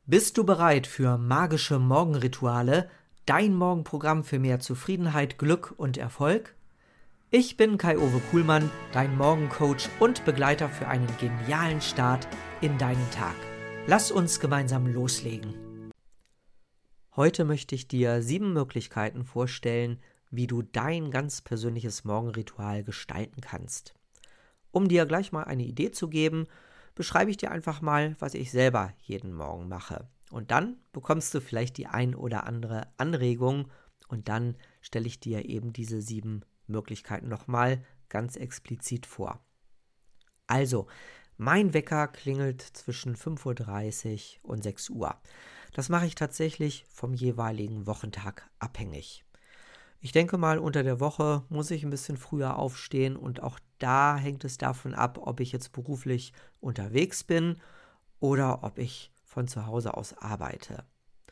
Bist du bereit für magische Morgenrituale, dein Morgenprogramm für mehr Zufriedenheit, Glück und Erfolg? Ich bin Kai-Uwe Kuhlmann, dein Morgencoach und Begleiter für einen genialen Start in deinen Tag. Lass uns gemeinsam loslegen. Heute möchte ich dir 7 Möglichkeiten vorstellen, wie du dein ganz persönliches Morgenritual gestalten kannst. Um dir gleich mal eine Idee zu geben, beschreibe ich dir einfach mal, was ich selber jeden Morgen mache. Und dann bekommst du vielleicht die ein oder andere Anregung und dann stelle ich dir eben diese 7 Möglichkeiten nochmal ganz explizit vor. Also, mein Wecker klingelt zwischen 5:30 Uhr und 6 Uhr. Das mache ich tatsächlich vom jeweiligen Wochentag abhängig. Ich denke mal, unter der Woche muss ich ein bisschen früher aufstehen und auch da hängt es davon ab, ob ich jetzt beruflich unterwegs bin oder ob ich von zu Hause aus arbeite.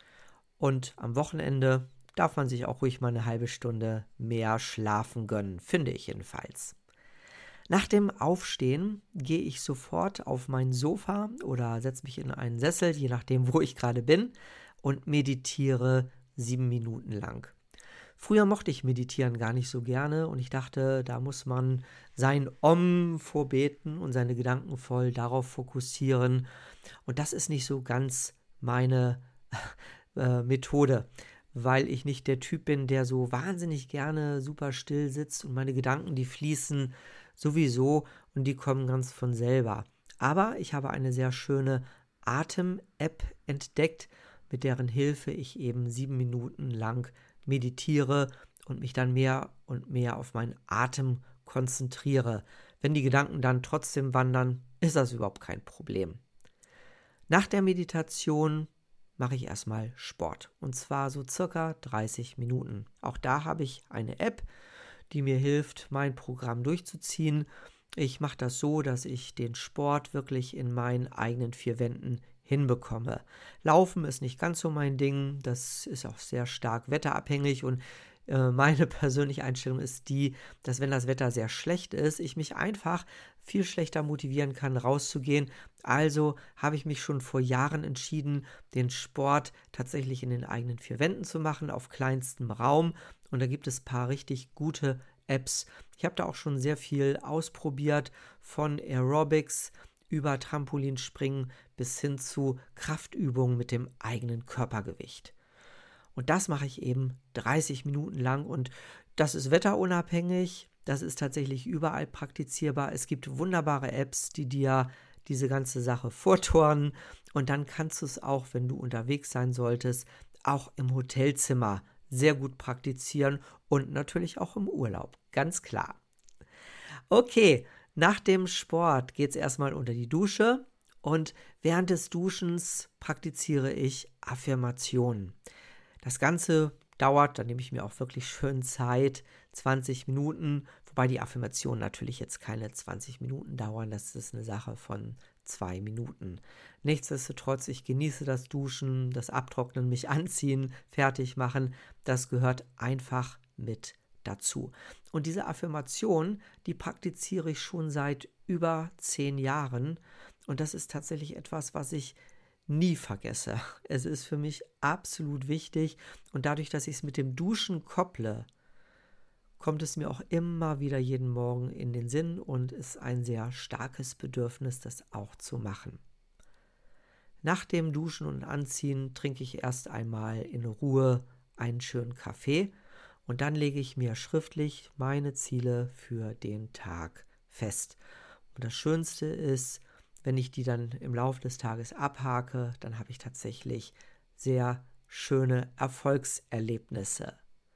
Und am Wochenende darf man sich auch ruhig mal eine halbe Stunde mehr schlafen gönnen, finde ich jedenfalls. Nach dem Aufstehen gehe ich sofort auf mein Sofa oder setze mich in einen Sessel, je nachdem, wo ich gerade bin, und meditiere 7 Minuten lang. Früher mochte ich Meditieren gar nicht so gerne und ich dachte, da muss man sein Om vorbeten und seine Gedanken voll darauf fokussieren. Und das ist nicht so ganz meine Methode, weil ich nicht der Typ bin, der so wahnsinnig gerne super still sitzt und meine Gedanken, die fließen sowieso und die kommen ganz von selber. Aber ich habe eine sehr schöne Atem-App entdeckt, mit deren Hilfe ich eben 7 Minuten lang meditiere und mich dann mehr und mehr auf meinen Atem konzentriere. Wenn die Gedanken dann trotzdem wandern, ist das überhaupt kein Problem. Nach der Meditation mache ich erstmal Sport und zwar so circa 30 Minuten. Auch da habe ich eine App, die mir hilft, mein Programm durchzuziehen. Ich mache das so, dass ich den Sport wirklich in meinen eigenen 4 Wänden hinbekomme. Laufen ist nicht ganz so mein Ding, das ist auch sehr stark wetterabhängig und meine persönliche Einstellung ist die, dass wenn das Wetter sehr schlecht ist, ich mich einfach viel schlechter motivieren kann, rauszugehen. Also habe ich mich schon vor Jahren entschieden, den Sport tatsächlich in den eigenen 4 Wänden zu machen, auf kleinstem Raum. Und da gibt es ein paar richtig gute Apps. Ich habe da auch schon sehr viel ausprobiert, von Aerobics über Trampolinspringen bis hin zu Kraftübungen mit dem eigenen Körpergewicht. Und das mache ich eben 30 Minuten lang und das ist wetterunabhängig, das ist tatsächlich überall praktizierbar. Es gibt wunderbare Apps, die dir diese ganze Sache vorturnen und dann kannst du es auch, wenn du unterwegs sein solltest, auch im Hotelzimmer sehr gut praktizieren und natürlich auch im Urlaub, ganz klar. Okay, nach dem Sport geht es erstmal unter die Dusche und während des Duschens praktiziere ich Affirmationen. Das Ganze dauert, da nehme ich mir auch wirklich schön Zeit, 20 Minuten, wobei die Affirmationen natürlich jetzt keine 20 Minuten dauern, das ist eine Sache von 2 Minuten. Nichtsdestotrotz, ich genieße das Duschen, das Abtrocknen, mich anziehen, fertig machen, das gehört einfach mit dazu. Und diese Affirmation, die praktiziere ich schon seit über 10 Jahren und das ist tatsächlich etwas, was ich nie vergesse. Es ist für mich absolut wichtig und dadurch, dass ich es mit dem Duschen kopple, kommt es mir auch immer wieder jeden Morgen in den Sinn und ist ein sehr starkes Bedürfnis, das auch zu machen. Nach dem Duschen und Anziehen trinke ich erst einmal in Ruhe einen schönen Kaffee und dann lege ich mir schriftlich meine Ziele für den Tag fest. Und das Schönste ist, wenn ich die dann im Laufe des Tages abhake, dann habe ich tatsächlich sehr schöne Erfolgserlebnisse.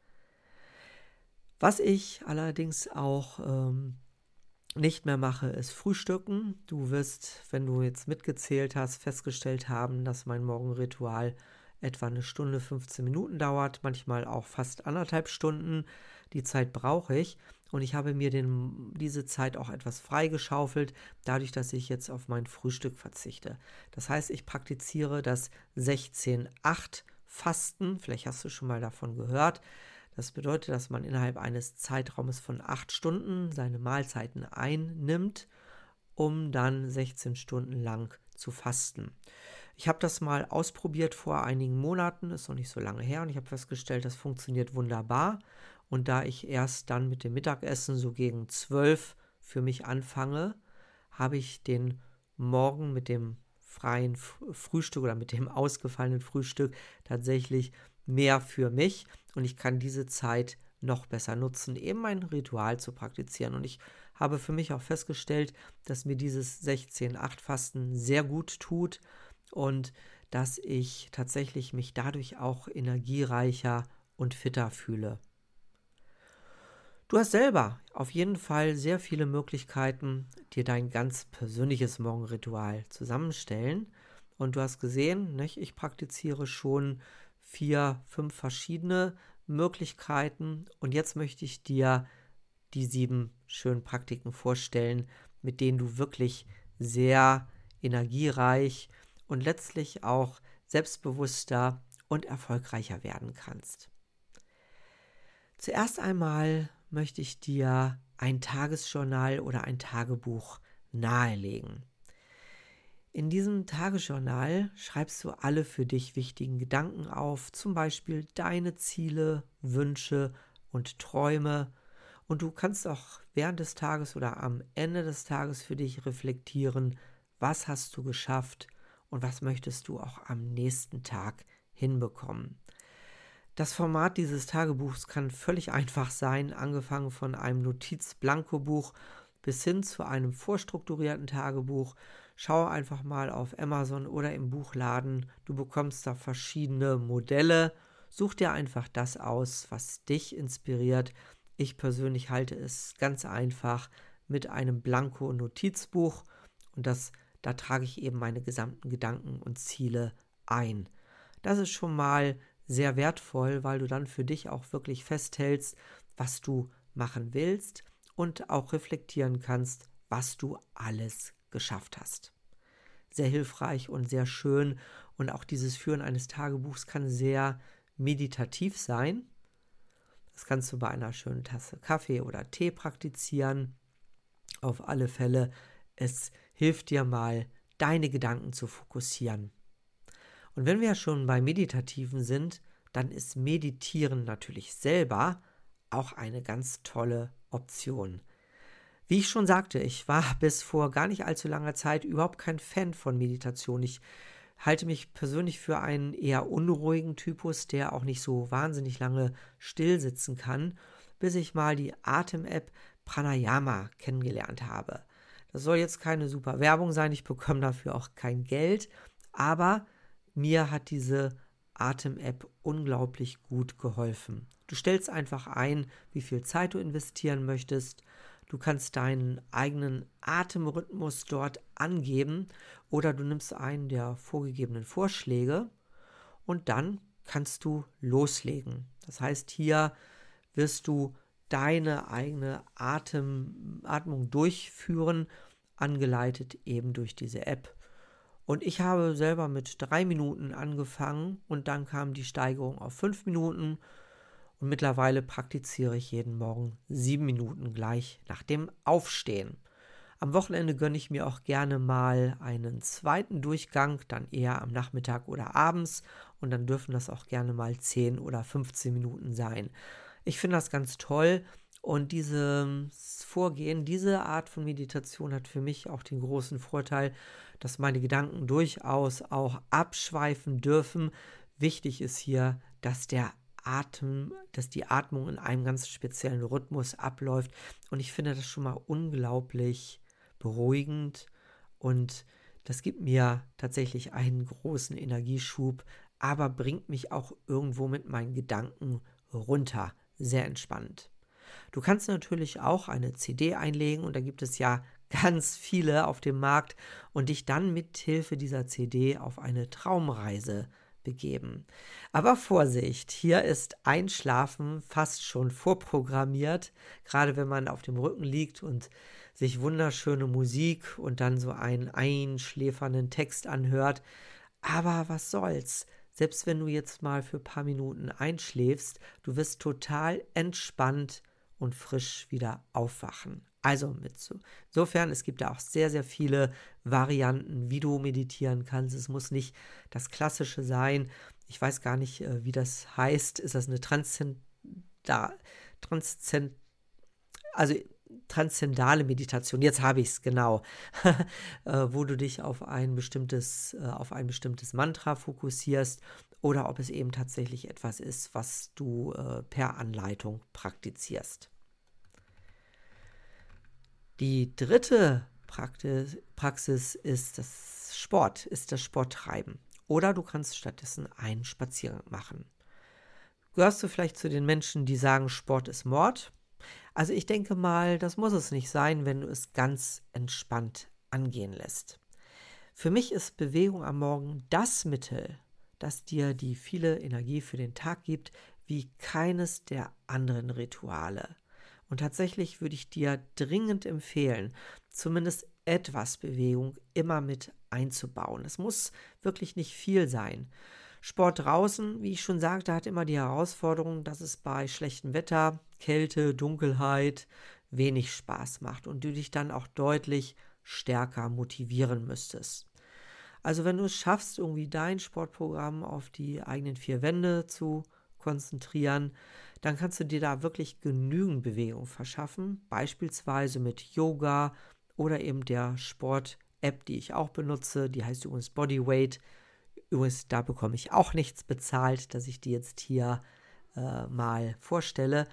Was ich allerdings auch nicht mehr mache, ist Frühstücken. Du wirst, wenn du jetzt mitgezählt hast, festgestellt haben, dass mein Morgenritual etwa 1 Stunde 15 Minuten dauert, manchmal auch fast 1,5 Stunden. Die Zeit brauche ich und ich habe mir diese Zeit auch etwas freigeschaufelt, dadurch, dass ich jetzt auf mein Frühstück verzichte. Das heißt, ich praktiziere das 16:8-Fasten, vielleicht hast du schon mal davon gehört. Das bedeutet, dass man innerhalb eines Zeitraumes von 8 Stunden seine Mahlzeiten einnimmt, um dann 16 Stunden lang zu fasten. Ich habe das mal ausprobiert vor einigen Monaten, ist noch nicht so lange her, und ich habe festgestellt, das funktioniert wunderbar. Und da ich erst dann mit dem Mittagessen so gegen 12 für mich anfange, habe ich den Morgen mit dem freien Frühstück oder mit dem ausgefallenen Frühstück tatsächlich mehr für mich, und ich kann diese Zeit noch besser nutzen, eben mein Ritual zu praktizieren. Und ich habe für mich auch festgestellt, dass mir dieses 16-8-Fasten sehr gut tut und dass ich tatsächlich mich dadurch auch energiereicher und fitter fühle. Du hast selber auf jeden Fall sehr viele Möglichkeiten, dir dein ganz persönliches Morgenritual zusammenstellen. Und du hast gesehen, nicht? Ich praktiziere schon 4, 5 verschiedene Möglichkeiten. Und jetzt möchte ich dir die 7 schönen Praktiken vorstellen, mit denen du wirklich sehr energiereich und letztlich auch selbstbewusster und erfolgreicher werden kannst. Zuerst einmal möchte ich dir ein Tagesjournal oder ein Tagebuch nahelegen. In diesem Tagesjournal schreibst du alle für dich wichtigen Gedanken auf, zum Beispiel deine Ziele, Wünsche und Träume. Und du kannst auch während des Tages oder am Ende des Tages für dich reflektieren, was hast du geschafft und was möchtest du auch am nächsten Tag hinbekommen. Das Format dieses Tagebuchs kann völlig einfach sein, angefangen von einem Notiz-Blanko-Buch bis hin zu einem vorstrukturierten Tagebuch. Schau einfach mal auf Amazon oder im Buchladen. Du bekommst da verschiedene Modelle. Such dir einfach das aus, was dich inspiriert. Ich persönlich halte es ganz einfach mit einem Blanko-Notizbuch, und da trage ich eben meine gesamten Gedanken und Ziele ein. Das ist schon mal sehr wertvoll, weil du dann für dich auch wirklich festhältst, was du machen willst und auch reflektieren kannst, was du alles geschafft hast. Sehr hilfreich und sehr schön, und auch dieses Führen eines Tagebuchs kann sehr meditativ sein. Das kannst du bei einer schönen Tasse Kaffee oder Tee praktizieren. Auf alle Fälle, es hilft dir mal, deine Gedanken zu fokussieren. Und wenn wir schon bei Meditativen sind, dann ist Meditieren natürlich selber auch eine ganz tolle Option. Wie ich schon sagte, ich war bis vor gar nicht allzu langer Zeit überhaupt kein Fan von Meditation. Ich halte mich persönlich für einen eher unruhigen Typus, der auch nicht so wahnsinnig lange still sitzen kann, bis ich mal die Atem-App Pranayama kennengelernt habe. Das soll jetzt keine super Werbung sein, ich bekomme dafür auch kein Geld, aber mir hat diese Atem-App unglaublich gut geholfen. Du stellst einfach ein, wie viel Zeit du investieren möchtest. Du kannst deinen eigenen Atemrhythmus dort angeben oder du nimmst einen der vorgegebenen Vorschläge und dann kannst du loslegen. Das heißt, hier wirst du deine eigene Atmung durchführen, angeleitet eben durch diese App. Und ich habe selber mit 3 Minuten angefangen und dann kam die Steigerung auf 5 Minuten. Und mittlerweile praktiziere ich jeden Morgen 7 Minuten gleich nach dem Aufstehen. Am Wochenende gönne ich mir auch gerne mal einen zweiten Durchgang, dann eher am Nachmittag oder abends. Und dann dürfen das auch gerne mal 10 oder 15 Minuten sein. Ich finde das ganz toll. Und dieses Vorgehen, diese Art von Meditation hat für mich auch den großen Vorteil, dass meine Gedanken durchaus auch abschweifen dürfen. Wichtig ist hier, dass die Atmung in einem ganz speziellen Rhythmus abläuft. Und ich finde das schon mal unglaublich beruhigend. Und das gibt mir tatsächlich einen großen Energieschub, aber bringt mich auch irgendwo mit meinen Gedanken runter. Sehr entspannt. Du kannst natürlich auch eine CD einlegen und da gibt es ja ganz viele auf dem Markt und dich dann mit Hilfe dieser CD auf eine Traumreise begeben. Aber Vorsicht, hier ist Einschlafen fast schon vorprogrammiert, gerade wenn man auf dem Rücken liegt und sich wunderschöne Musik und dann so einen einschläfernden Text anhört. Aber was soll's? Selbst wenn du jetzt mal für ein paar Minuten einschläfst, du wirst total entspannt und frisch wieder aufwachen. Also insofern, es gibt da auch sehr, sehr viele Varianten, wie du meditieren kannst. Es muss nicht das Klassische sein. Ich weiß gar nicht, wie das heißt. Ist das eine also transzendale Meditation? Jetzt habe ich es genau, wo du dich auf ein bestimmtes Mantra fokussierst oder ob es eben tatsächlich etwas ist, was du per Anleitung praktizierst. Die dritte Praxis ist das Sporttreiben. Oder du kannst stattdessen einen Spaziergang machen. Gehörst du vielleicht zu den Menschen, die sagen, Sport ist Mord? Also ich denke mal, das muss es nicht sein, wenn du es ganz entspannt angehen lässt. Für mich ist Bewegung am Morgen das Mittel, das dir die viele Energie für den Tag gibt, wie keines der anderen Rituale. Und tatsächlich würde ich dir dringend empfehlen, zumindest etwas Bewegung immer mit einzubauen. Es muss wirklich nicht viel sein. Sport draußen, wie ich schon sagte, hat immer die Herausforderung, dass es bei schlechtem Wetter, Kälte, Dunkelheit wenig Spaß macht und du dich dann auch deutlich stärker motivieren müsstest. Also wenn du es schaffst, irgendwie dein Sportprogramm auf die eigenen vier Wände zu konzentrieren, dann kannst du dir da wirklich genügend Bewegung verschaffen, beispielsweise mit Yoga oder eben der Sport-App, die ich auch benutze, die heißt übrigens Bodyweight. Übrigens, da bekomme ich auch nichts bezahlt, dass ich die jetzt hier mal vorstelle.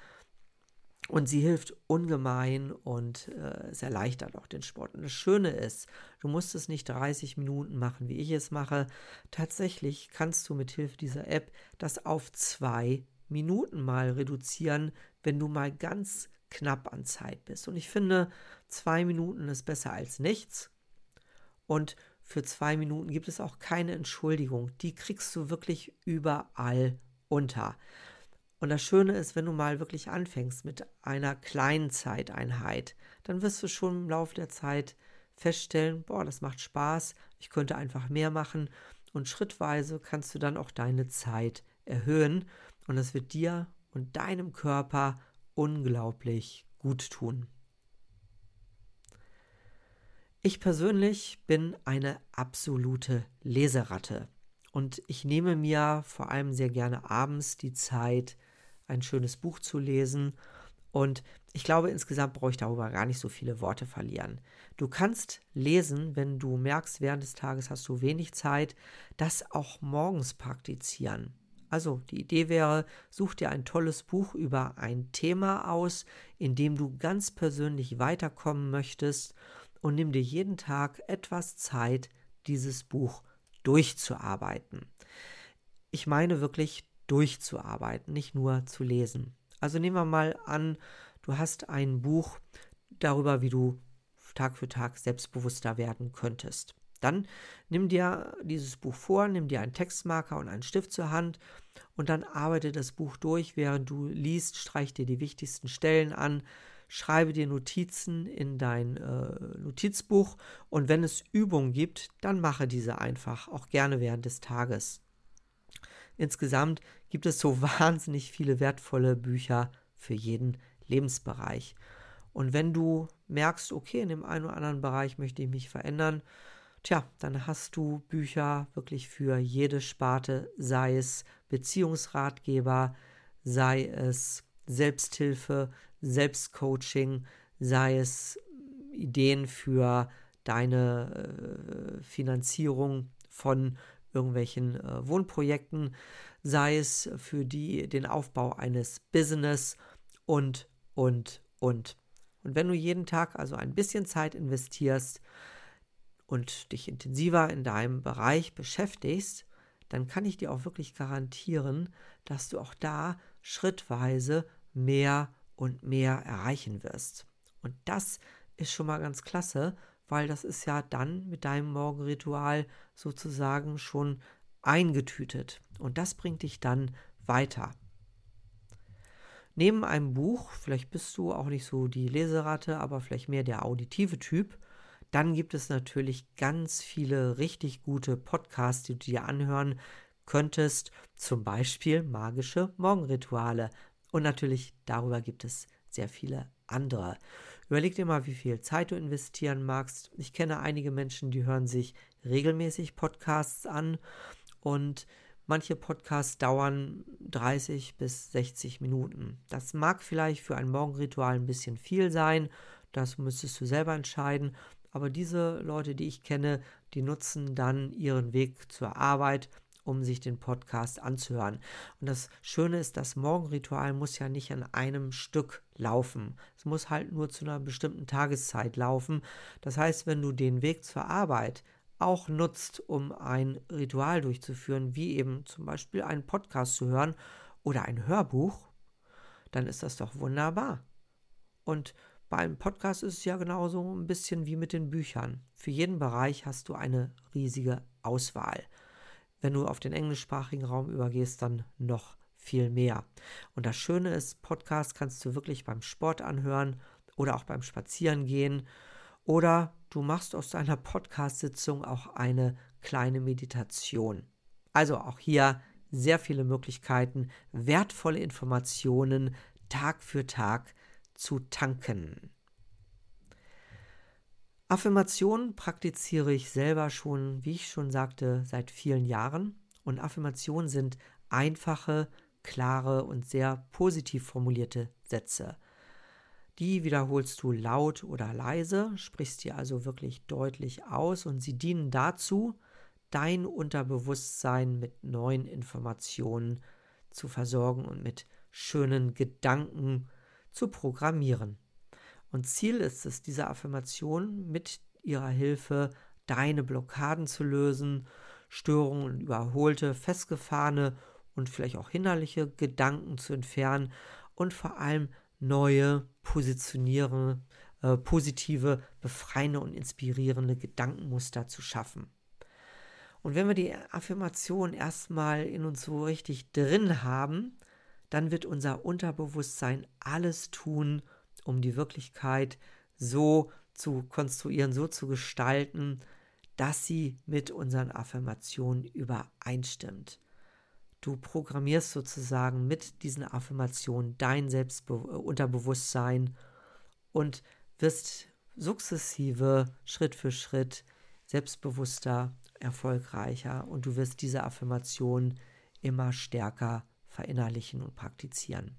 Und sie hilft ungemein und es erleichtert auch den Sport. Und das Schöne ist, du musst es nicht 30 Minuten machen, wie ich es mache. Tatsächlich kannst du mit Hilfe dieser App das auf 2 Minuten mal reduzieren, wenn du mal ganz knapp an Zeit bist. Und ich finde, 2 Minuten ist besser als nichts. Und für 2 Minuten gibt es auch keine Entschuldigung. Die kriegst du wirklich überall unter. Und das Schöne ist, wenn du mal wirklich anfängst mit einer kleinen Zeiteinheit, dann wirst du schon im Laufe der Zeit feststellen, boah, das macht Spaß, ich könnte einfach mehr machen und schrittweise kannst du dann auch deine Zeit erhöhen und das wird dir und deinem Körper unglaublich gut tun. Ich persönlich bin eine absolute Leseratte und ich nehme mir vor allem sehr gerne abends die Zeit, ein schönes Buch zu lesen und ich glaube, insgesamt brauche ich darüber gar nicht so viele Worte verlieren. Du kannst lesen, wenn du merkst, während des Tages hast du wenig Zeit, das auch morgens praktizieren. Also die Idee wäre, such dir ein tolles Buch über ein Thema aus, in dem du ganz persönlich weiterkommen möchtest und nimm dir jeden Tag etwas Zeit, dieses Buch durchzuarbeiten. Ich meine wirklich durchzuarbeiten, nicht nur zu lesen. Also nehmen wir mal an, du hast ein Buch darüber, wie du Tag für Tag selbstbewusster werden könntest. Dann nimm dir dieses Buch vor, nimm dir einen Textmarker und einen Stift zur Hand und dann arbeite das Buch durch, während du liest, streich dir die wichtigsten Stellen an, schreibe dir Notizen in dein Notizbuch und wenn es Übungen gibt, dann mache diese einfach, auch gerne während des Tages. Insgesamt gibt es so wahnsinnig viele wertvolle Bücher für jeden Lebensbereich. Und wenn du merkst, okay, in dem einen oder anderen Bereich möchte ich mich verändern, dann hast du Bücher wirklich für jede Sparte, sei es Beziehungsratgeber, sei es Selbsthilfe, Selbstcoaching, sei es Ideen für deine Finanzierung von irgendwelchen Wohnprojekten, sei es für den Aufbau eines Business und. Und wenn du jeden Tag also ein bisschen Zeit investierst und dich intensiver in deinem Bereich beschäftigst, dann kann ich dir auch wirklich garantieren, dass du auch da schrittweise mehr und mehr erreichen wirst. Und das ist schon mal ganz klasse, weil das ist ja dann mit deinem Morgenritual sozusagen schon eingetütet. Und das bringt dich dann weiter. Neben einem Buch, vielleicht bist du auch nicht so die Leseratte, aber vielleicht mehr der auditive Typ, dann gibt es natürlich ganz viele richtig gute Podcasts, die du dir anhören könntest, zum Beispiel magische Morgenrituale. Und natürlich darüber gibt es sehr viele andere. Überleg dir mal, wie viel Zeit du investieren magst. Ich kenne einige Menschen, die hören sich regelmäßig Podcasts an und manche Podcasts dauern 30 bis 60 Minuten. Das mag vielleicht für ein Morgenritual ein bisschen viel sein, das müsstest du selber entscheiden, aber diese Leute, die ich kenne, die nutzen dann ihren Weg zur Arbeit, um sich den Podcast anzuhören. Und das Schöne ist, das Morgenritual muss ja nicht an einem Stück laufen. Es muss halt nur zu einer bestimmten Tageszeit laufen. Das heißt, wenn du den Weg zur Arbeit auch nutzt, um ein Ritual durchzuführen, wie eben zum Beispiel einen Podcast zu hören oder ein Hörbuch, dann ist das doch wunderbar. Und beim Podcast ist es ja genauso ein bisschen wie mit den Büchern. Für jeden Bereich hast du eine riesige Auswahl. Wenn du auf den englischsprachigen Raum übergehst, dann noch viel mehr. Und das Schöne ist, Podcast kannst du wirklich beim Sport anhören oder auch beim Spazierengehen. Oder du machst aus deiner Podcast-Sitzung auch eine kleine Meditation. Also auch hier sehr viele Möglichkeiten, wertvolle Informationen Tag für Tag zu tanken. Affirmationen praktiziere ich selber schon, wie ich schon sagte, seit vielen Jahren. Und Affirmationen sind einfache, klare und sehr positiv formulierte Sätze. Die wiederholst du laut oder leise, sprichst dir also wirklich deutlich aus und sie dienen dazu, dein Unterbewusstsein mit neuen Informationen zu versorgen und mit schönen Gedanken zu programmieren. Und Ziel ist es, diese Affirmation mit ihrer Hilfe deine Blockaden zu lösen, Störungen und überholte, festgefahrene und vielleicht auch hinderliche Gedanken zu entfernen und vor allem neue, positive, befreiende und inspirierende Gedankenmuster zu schaffen. Und wenn wir die Affirmation erstmal in uns so richtig drin haben, dann wird unser Unterbewusstsein alles tun, um die Wirklichkeit so zu konstruieren, so zu gestalten, dass sie mit unseren Affirmationen übereinstimmt. Du programmierst sozusagen mit diesen Affirmationen dein Unterbewusstsein und wirst sukzessive, Schritt für Schritt selbstbewusster, erfolgreicher und du wirst diese Affirmationen immer stärker verinnerlichen und praktizieren.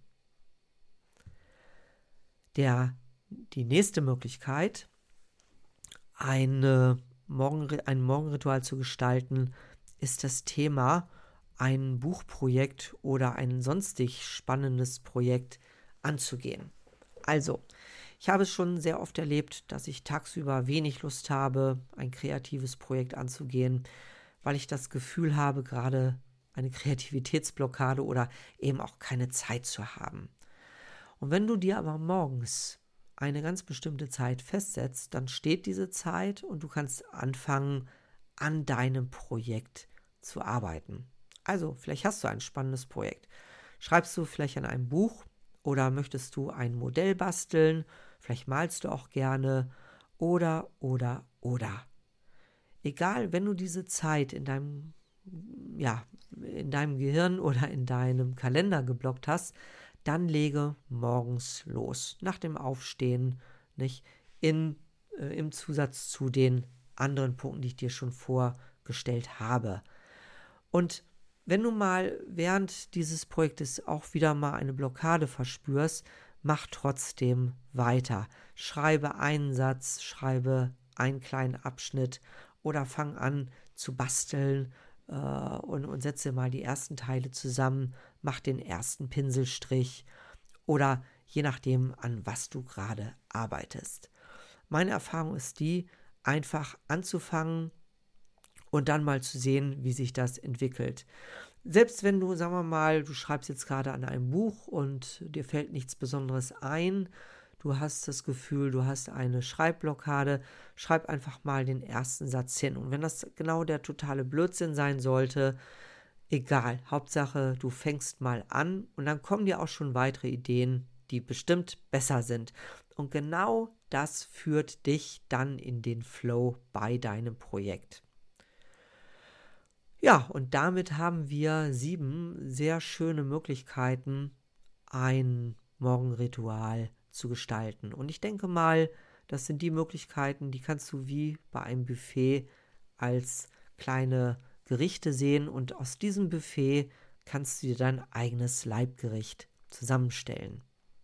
Die nächste Möglichkeit, ein Morgenritual zu gestalten, ist das Thema, ein Buchprojekt oder ein sonstig spannendes Projekt anzugehen. Also, ich habe es schon sehr oft erlebt, dass ich tagsüber wenig Lust habe, ein kreatives Projekt anzugehen, weil ich das Gefühl habe, gerade eine Kreativitätsblockade oder eben auch keine Zeit zu haben. Und wenn du dir aber morgens eine ganz bestimmte Zeit festsetzt, dann steht diese Zeit und du kannst anfangen, an deinem Projekt zu arbeiten. Also, vielleicht hast du ein spannendes Projekt. Schreibst du vielleicht an einem Buch oder möchtest du ein Modell basteln? Vielleicht malst du auch gerne oder. Egal, wenn du diese Zeit in deinem Gehirn oder in deinem Kalender geblockt hast, dann lege morgens los, nach dem Aufstehen, nicht im Zusatz zu den anderen Punkten, die ich dir schon vorgestellt habe. Und wenn du mal während dieses Projektes auch wieder mal eine Blockade verspürst, mach trotzdem weiter. Schreibe einen Satz, schreibe einen kleinen Abschnitt oder fang an zu basteln und setze mal die ersten Teile zusammen, mach den ersten Pinselstrich oder je nachdem, an was du gerade arbeitest. Meine Erfahrung ist die, einfach anzufangen und dann mal zu sehen, wie sich das entwickelt. Selbst wenn du, sagen wir mal, du schreibst jetzt gerade an einem Buch und dir fällt nichts Besonderes ein, du hast das Gefühl, du hast eine Schreibblockade, schreib einfach mal den ersten Satz hin. Und wenn das genau der totale Blödsinn sein sollte, egal, Hauptsache, du fängst mal an und dann kommen dir auch schon weitere Ideen, die bestimmt besser sind. Und genau das führt dich dann in den Flow bei deinem Projekt. Ja, und damit haben wir 7 sehr schöne Möglichkeiten, ein Morgenritual zu gestalten. Und ich denke mal, das sind die Möglichkeiten, die kannst du wie bei einem Buffet als kleine Gerichte sehen und aus diesem Buffet kannst du dir dein eigenes Leibgericht zusammenstellen.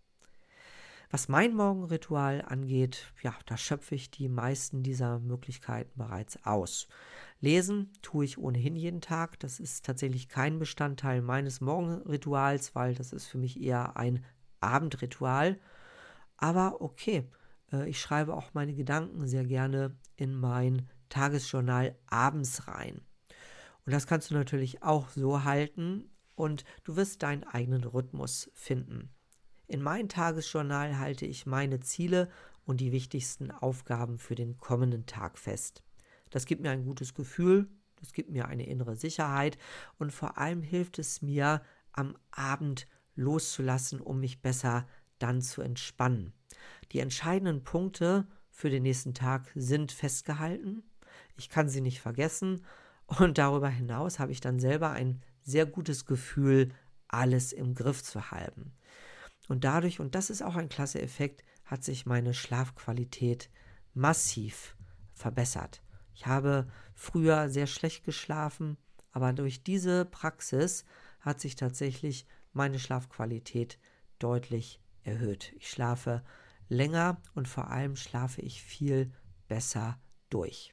Was mein Morgenritual angeht, ja, da schöpfe ich die meisten dieser Möglichkeiten bereits aus. Lesen tue ich ohnehin jeden Tag. Das ist tatsächlich kein Bestandteil meines Morgenrituals, weil das ist für mich eher ein Abendritual. Aber okay, ich schreibe auch meine Gedanken sehr gerne in mein Tagesjournal abends rein. Und das kannst du natürlich auch so halten und du wirst deinen eigenen Rhythmus finden. In mein Tagesjournal halte ich meine Ziele und die wichtigsten Aufgaben für den kommenden Tag fest. Das gibt mir ein gutes Gefühl, das gibt mir eine innere Sicherheit und vor allem hilft es mir, am Abend loszulassen, um mich besser dann zu entspannen. Die entscheidenden Punkte für den nächsten Tag sind festgehalten. Ich kann sie nicht vergessen und darüber hinaus habe ich dann selber ein sehr gutes Gefühl, alles im Griff zu haben. Und dadurch, und das ist auch ein klasse Effekt, hat sich meine Schlafqualität massiv verbessert. Ich habe früher sehr schlecht geschlafen, aber durch diese Praxis hat sich tatsächlich meine Schlafqualität deutlich erhöht. Ich schlafe länger und vor allem schlafe ich viel besser durch.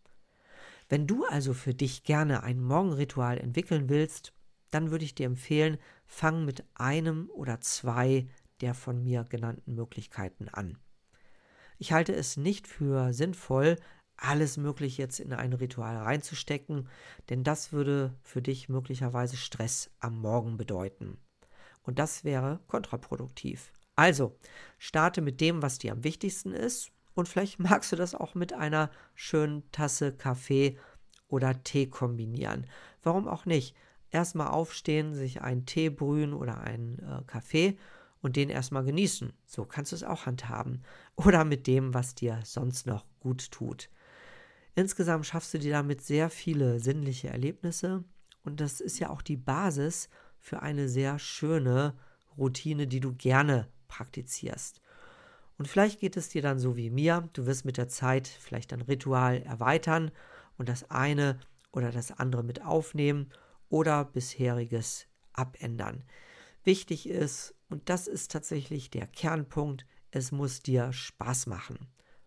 Wenn du also für dich gerne ein Morgenritual entwickeln willst, dann würde ich dir empfehlen, fang mit einem oder zwei der von mir genannten Möglichkeiten an. Ich halte es nicht für sinnvoll, alles Mögliche jetzt in ein Ritual reinzustecken, denn das würde für dich möglicherweise Stress am Morgen bedeuten. Und das wäre kontraproduktiv. Also, starte mit dem, was dir am wichtigsten ist und vielleicht magst du das auch mit einer schönen Tasse Kaffee oder Tee kombinieren. Warum auch nicht? Erstmal aufstehen, sich einen Tee brühen oder einen Kaffee und den erstmal genießen. So kannst du es auch handhaben. Oder mit dem, was dir sonst noch gut tut. Insgesamt schaffst du dir damit sehr viele sinnliche Erlebnisse und das ist ja auch die Basis für eine sehr schöne Routine, die du gerne praktizierst. Und vielleicht geht es dir dann so wie mir, du wirst mit der Zeit vielleicht ein Ritual erweitern und das eine oder das andere mit aufnehmen oder bisheriges abändern. Wichtig ist, und das ist tatsächlich der Kernpunkt, es muss dir Spaß machen.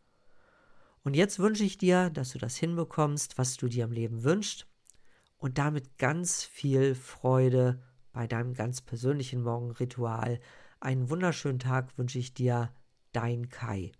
Und jetzt wünsche ich dir, dass du das hinbekommst, was du dir im Leben wünschst und damit ganz viel Freude bei deinem ganz persönlichen Morgenritual. Einen wunderschönen Tag wünsche ich dir, dein Kai.